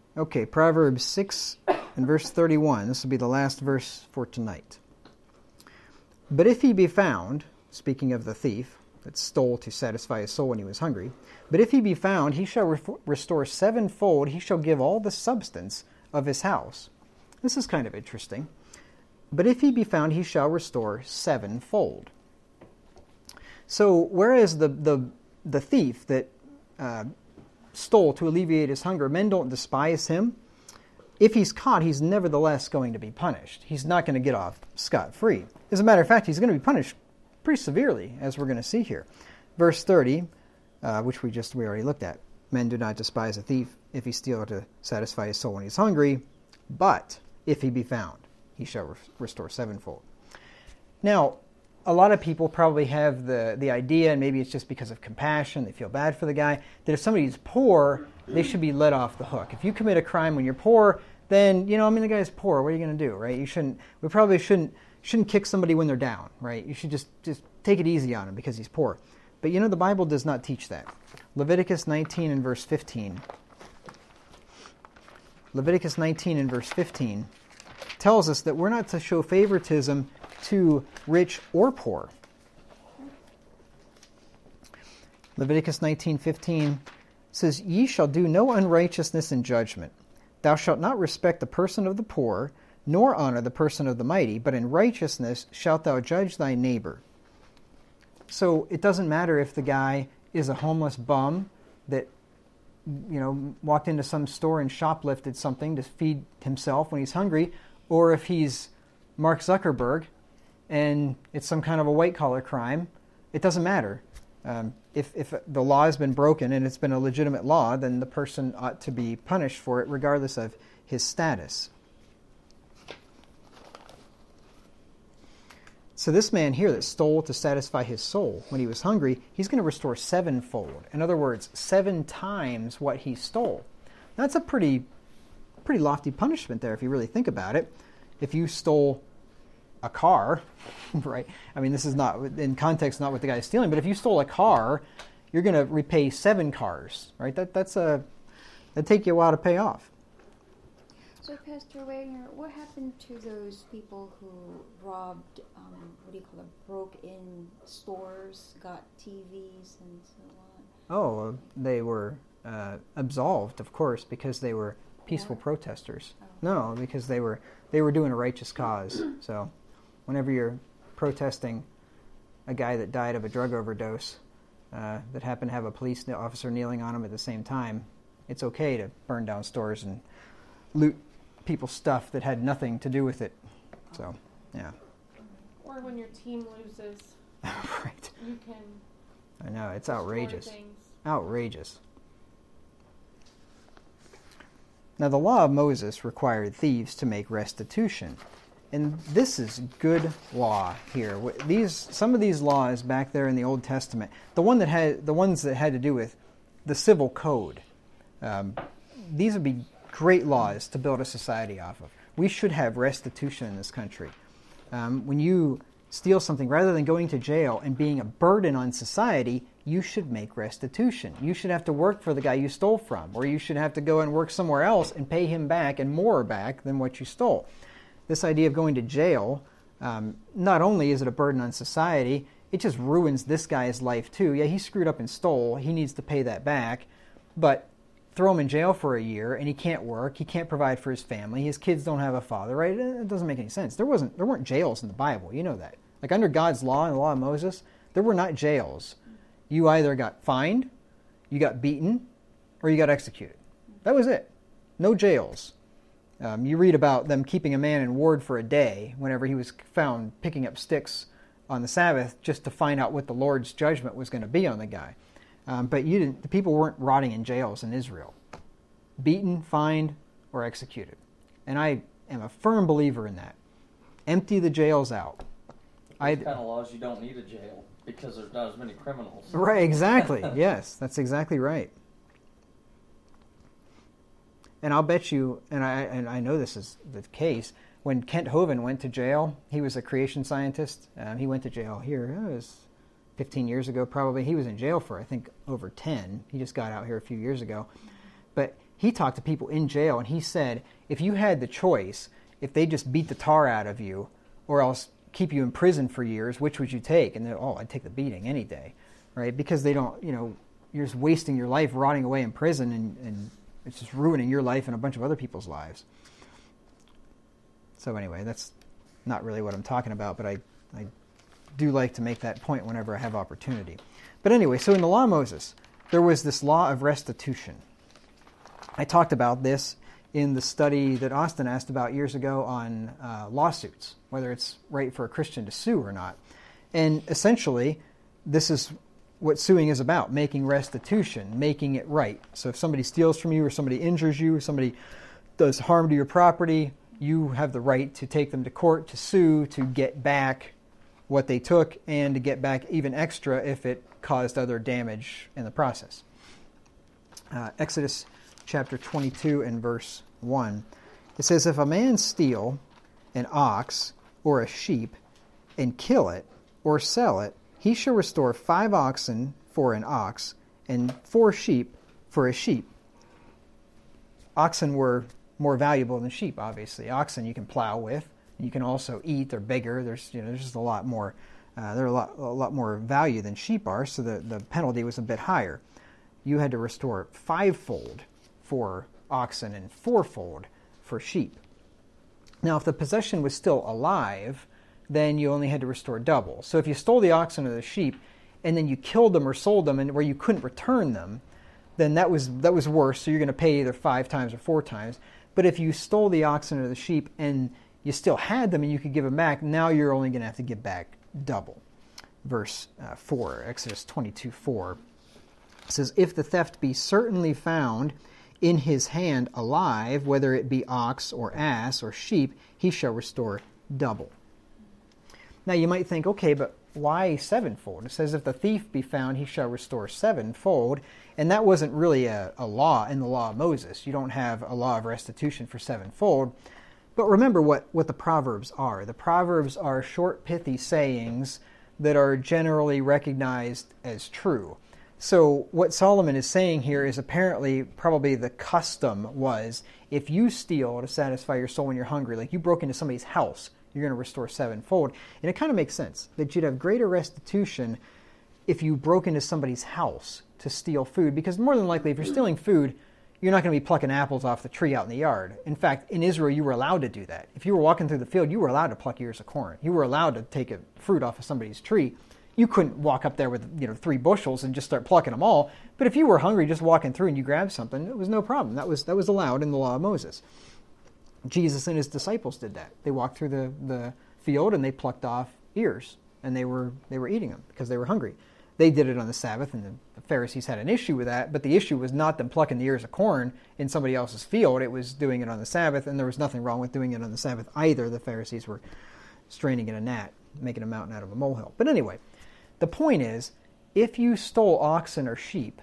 Okay, Proverbs 6 and verse 31. This will be the last verse for tonight. But if he be found, speaking of the thief that stole to satisfy his soul when he was hungry, but if he be found, he shall restore sevenfold. He shall give all the substance of his house. This is kind of interesting. But if he be found, he shall restore sevenfold. So whereas the thief that stole to alleviate his hunger, men don't despise him. If he's caught, he's nevertheless going to be punished. He's not going to get off scot-free. As a matter of fact, he's going to be punished pretty severely, as we're going to see here. Verse 30, which we already looked at. Men do not despise a thief if he steal to satisfy his soul when he's hungry, but if he be found, he shall restore sevenfold. Now, a lot of people probably have the idea, and maybe it's just because of compassion, they feel bad for the guy, that if somebody's poor, they should be let off the hook. If you commit a crime when you're poor, then, the guy's poor. What are you going to do, right? We probably shouldn't kick somebody when they're down, right? You should just take it easy on him because he's poor. But the Bible does not teach that. Leviticus 19 and verse 15. Leviticus 19 and verse 15 tells us that we're not to show favoritism to rich or poor. Leviticus 19:15 says, Ye shall do no unrighteousness in judgment. Thou shalt not respect the person of the poor, nor honor the person of the mighty, but in righteousness shalt thou judge thy neighbor. So it doesn't matter if the guy is a homeless bum that walked into some store and shoplifted something to feed himself when he's hungry, or if he's Mark Zuckerberg and it's some kind of a white-collar crime. It doesn't matter. If the law has been broken and it's been a legitimate law, then the person ought to be punished for it regardless of his status. So this man here that stole to satisfy his soul when he was hungry, he's going to restore sevenfold. In other words, 7 times what he stole. That's a pretty lofty punishment there if you really think about it. If you stole a car, right? I mean, this is not, in context, not what the guy is stealing, but if you stole a car, you're going to repay 7 cars, right? That'd take you a while to pay off. So, Pastor Wagner, what happened to those people who robbed, broke in stores, got TVs and so on? Oh, they were absolved, of course, because they were peaceful protesters. Oh. No, because they were doing a righteous cause. So whenever you're protesting a guy that died of a drug overdose that happened to have a police officer kneeling on him at the same time, it's okay to burn down stores and loot people's stuff that had nothing to do with it. So, yeah. Or when your team loses. Right. You can. I know, it's outrageous. Things. Outrageous. Now, the law of Moses required thieves to make restitution. And this is good law here. Some of these laws back there in the Old Testament, the ones that had to do with the civil code, these would be great laws to build a society off of. We should have restitution in this country. When you steal something, rather than going to jail and being a burden on society, you should make restitution. You should have to work for the guy you stole from, or you should have to go and work somewhere else and pay him back and more back than what you stole. This idea of going to jail, not only is it a burden on society, it just ruins this guy's life too. Yeah, he screwed up and stole. He needs to pay that back. But throw him in jail for a year and he can't work. He can't provide for his family. His kids don't have a father, right? It doesn't make any sense. There weren't jails in the Bible. You know that. Like under God's law and the law of Moses, there were not jails. You either got fined, you got beaten, or you got executed. That was it. No jails. You read about them keeping a man in ward for a day whenever he was found picking up sticks on the Sabbath just to find out what the Lord's judgment was going to be on the guy. But the people weren't rotting in jails in Israel. Beaten, fined, or executed. And I am a firm believer in that. Empty the jails out. Those kind of laws, you don't need a jail because there's not as many criminals. Right, exactly. Yes, that's exactly right. And I'll bet you, and I know this is the case, when Kent Hovind went to jail, he was a creation scientist. He went to jail here, it was 15 years ago probably. He was in jail for, I think, over 10. He just got out here a few years ago. But he talked to people in jail, and he said, if you had the choice, if they just beat the tar out of you or else keep you in prison for years, which would you take? And they're, I'd take the beating any day, right? Because they don't, you're just wasting your life rotting away in prison, and it's just ruining your life and a bunch of other people's lives. So anyway, that's not really what I'm talking about, but I do like to make that point whenever I have opportunity. But anyway, so in the law of Moses, there was this law of restitution. I talked about this in the study that Austin asked about years ago on lawsuits, whether it's right for a Christian to sue or not. And essentially, this is what suing is about, making restitution, making it right. So if somebody steals from you or somebody injures you or somebody does harm to your property, you have the right to take them to court, to sue, to get back what they took, and to get back even extra if it caused other damage in the process. Exodus chapter 22 and verse 1. It says, if a man steal an ox or a sheep and kill it or sell it, he shall restore 5 oxen for an ox and 4 sheep for a sheep. Oxen were more valuable than sheep, obviously. Oxen you can plow with. You can also eat. They're bigger. There's just a lot more. They're a lot more value than sheep are. So the penalty was a bit higher. You had to restore 5-fold for oxen and 4-fold for sheep. Now, if the possession was still alive, then you only had to restore double. So if you stole the oxen or the sheep, and then you killed them or sold them, and where you couldn't return them, then that was worse. So you're going to pay either 5 times or 4 times. But if you stole the oxen or the sheep and you still had them and you could give them back, now you're only going to have to give back double. Verse 4, Exodus 22:4 says, if the theft be certainly found in his hand alive, whether it be ox or ass or sheep, he shall restore double. Now you might think, okay, but why 7-fold? It says if the thief be found, he shall restore 7-fold. And that wasn't really a law in the law of Moses. You don't have a law of restitution for 7-fold. But remember what the Proverbs are. The Proverbs are short, pithy sayings that are generally recognized as true. So what Solomon is saying here is apparently probably the custom was if you steal to satisfy your soul when you're hungry, like you broke into somebody's house, you're going to restore 7-fold. And it kind of makes sense that you'd have greater restitution if you broke into somebody's house to steal food, because more than likely if you're stealing food, you're not going to be plucking apples off the tree out in the yard. In fact, in Israel, you were allowed to do that. If you were walking through the field, you were allowed to pluck ears of corn. You were allowed to take a fruit off of somebody's tree. You couldn't walk up there with 3 bushels and just start plucking them all. But if you were hungry just walking through and you grabbed something, it was no problem. That was allowed in the law of Moses. Jesus and his disciples did that. They walked through the field and they plucked off ears, and they were eating them because they were hungry. They did it on the Sabbath, and the Pharisees had an issue with that, but the issue was not them plucking the ears of corn in somebody else's field. It was doing it on the Sabbath, and there was nothing wrong with doing it on the Sabbath either. The Pharisees were straining in a gnat, making a mountain out of a molehill. But anyway, the point is, if you stole oxen or sheep,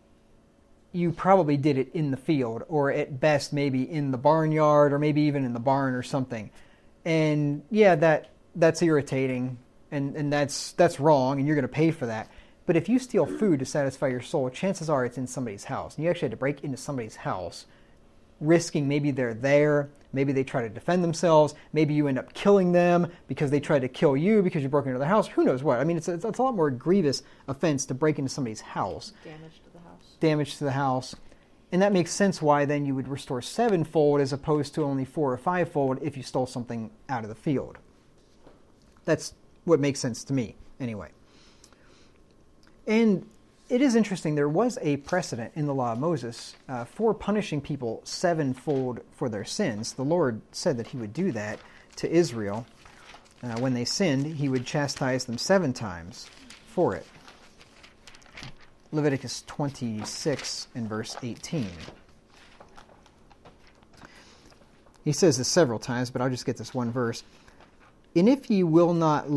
you probably did it in the field, or at best maybe in the barnyard, or maybe even in the barn or something. And yeah, that's irritating, and that's wrong, and you're going to pay for that. But if you steal food to satisfy your soul, chances are it's in somebody's house. And you actually had to break into somebody's house, risking maybe they're there, maybe they try to defend themselves, maybe you end up killing them because they tried to kill you because you broke into their house. Who knows what? I mean, it's a lot more grievous offense to break into somebody's house. Damage to the house. And that makes sense why then you would restore 7-fold as opposed to only 4 or 5-fold if you stole something out of the field. That's what makes sense to me, anyway. And it is interesting, there was a precedent in the law of Moses for punishing people 7-fold for their sins. The Lord said that he would do that to Israel. When they sinned, he would chastise them 7 times for it. Leviticus 26 and verse 18. He says this several times, but I'll just get this one verse. And if ye will not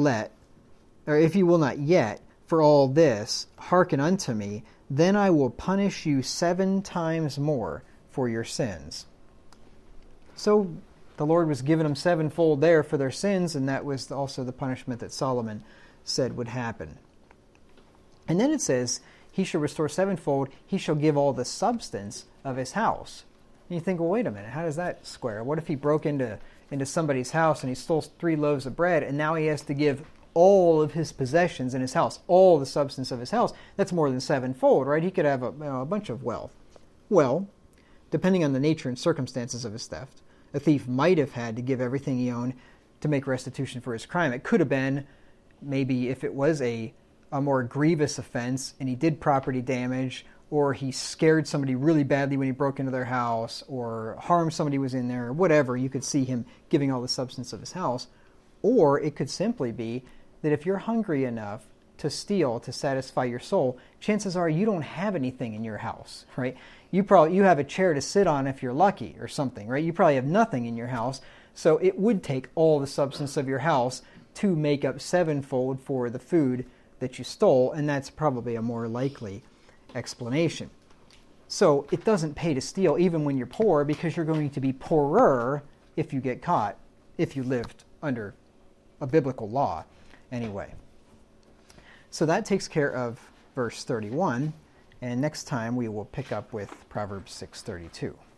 yet for all this hearken unto me, then I will punish you 7 times more for your sins. So the Lord was giving them 7-fold there for their sins, and that was also the punishment that Solomon said would happen. And then it says, he shall restore sevenfold, he shall give all the substance of his house. And you think, well, wait a minute, how does that square? What if he broke into somebody's house and he stole 3 loaves of bread, and now he has to give all of his possessions in his house, all the substance of his house? That's more than sevenfold, right? He could have a bunch of wealth. Well, depending on the nature and circumstances of his theft, a thief might have had to give everything he owned to make restitution for his crime. It could have been, maybe if it was a more grievous offense and he did property damage, or he scared somebody really badly when he broke into their house, or harmed somebody who was in there, or whatever, you could see him giving all the substance of his house. Or it could simply be that if you're hungry enough to steal to satisfy your soul, chances are you don't have anything in your house, right? You have a chair to sit on if you're lucky or something, right? You probably have nothing in your house, so it would take all the substance of your house to make up sevenfold for the food that you stole, and that's probably a more likely explanation. So it doesn't pay to steal even when you're poor, because you're going to be poorer if you get caught, if you lived under a biblical law anyway. So that takes care of verse 31, and next time we will pick up with Proverbs 6:32.